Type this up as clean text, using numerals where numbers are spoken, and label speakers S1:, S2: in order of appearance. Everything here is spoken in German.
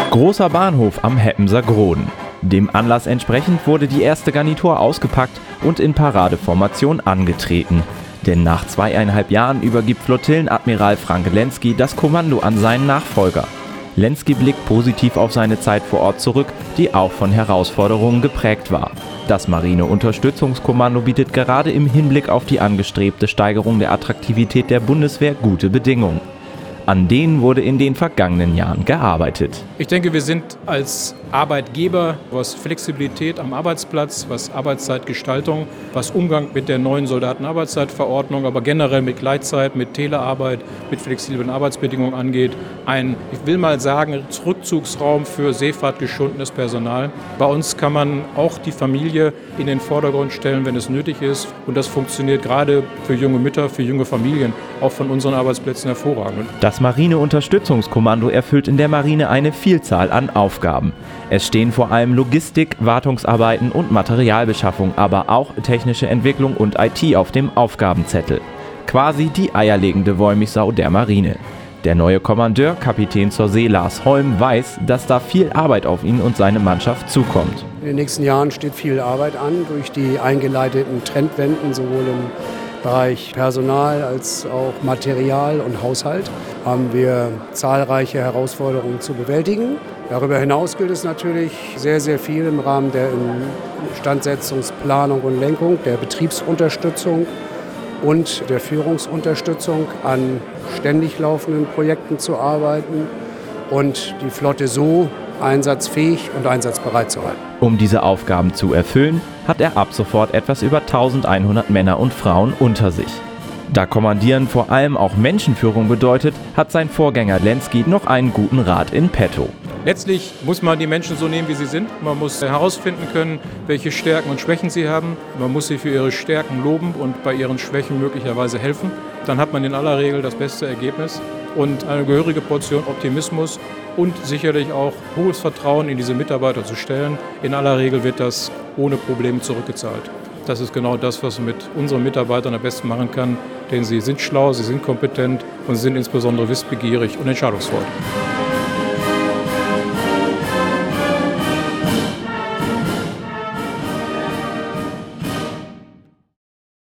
S1: Großer Bahnhof am Heppenser Groden. Dem Anlass entsprechend wurde die erste Garnitur ausgepackt und in Paradeformation angetreten. Denn nach 2,5 Jahren übergibt Flottillenadmiral Frank Lenski das Kommando an seinen Nachfolger. Lenski blickt positiv auf seine Zeit vor Ort zurück, die auch von Herausforderungen geprägt war. Das Marine-Unterstützungskommando bietet gerade im Hinblick auf die angestrebte Steigerung der Attraktivität der Bundeswehr gute Bedingungen. An denen wurde in den vergangenen Jahren gearbeitet.
S2: Ich denke, wir sind als Arbeitgeber, was Flexibilität am Arbeitsplatz, was Arbeitszeitgestaltung, was Umgang mit der neuen Soldatenarbeitszeitverordnung, aber generell mit Gleitzeit, mit Telearbeit, mit flexiblen Arbeitsbedingungen angeht, ich will mal sagen, Rückzugsraum für seefahrtgeschundenes Personal. Bei uns kann man auch die Familie in den Vordergrund stellen, wenn es nötig ist. Und das funktioniert gerade für junge Mütter, für junge Familien, auch von unseren Arbeitsplätzen hervorragend.
S1: Das Marine-Unterstützungskommando erfüllt in der Marine eine Vielzahl an Aufgaben. Es stehen vor allem Logistik, Wartungsarbeiten und Materialbeschaffung, aber auch technische Entwicklung und IT auf dem Aufgabenzettel. Quasi die eierlegende Wollmilchsau der Marine. Der neue Kommandeur, Kapitän zur See Lars Holm, weiß, dass da viel Arbeit auf ihn und seine Mannschaft zukommt.
S3: In den nächsten Jahren steht viel Arbeit an durch die eingeleiteten Trendwenden, sowohl im Bereich Personal als auch Material und Haushalt haben wir zahlreiche Herausforderungen zu bewältigen. Darüber hinaus gilt es natürlich sehr, sehr viel im Rahmen der Instandsetzungsplanung und Lenkung, der Betriebsunterstützung und der Führungsunterstützung an ständig laufenden Projekten zu arbeiten und die Flotte so einsatzfähig und einsatzbereit zu halten.
S1: Um diese Aufgaben zu erfüllen, hat er ab sofort etwas über 1100 Männer und Frauen unter sich. Da Kommandieren vor allem auch Menschenführung bedeutet, hat sein Vorgänger Lenski noch einen guten Rat in petto.
S2: Letztlich muss man die Menschen so nehmen, wie sie sind. Man muss herausfinden können, welche Stärken und Schwächen sie haben. Man muss sie für ihre Stärken loben und bei ihren Schwächen möglicherweise helfen. Dann hat man in aller Regel das beste Ergebnis und eine gehörige Portion Optimismus und sicherlich auch hohes Vertrauen in diese Mitarbeiter zu stellen. In aller Regel wird das ohne Probleme zurückgezahlt. Das ist genau das, was man mit unseren Mitarbeitern am besten machen kann, denn sie sind schlau, sie sind kompetent und sie sind insbesondere wissbegierig und entscheidungsfreudig.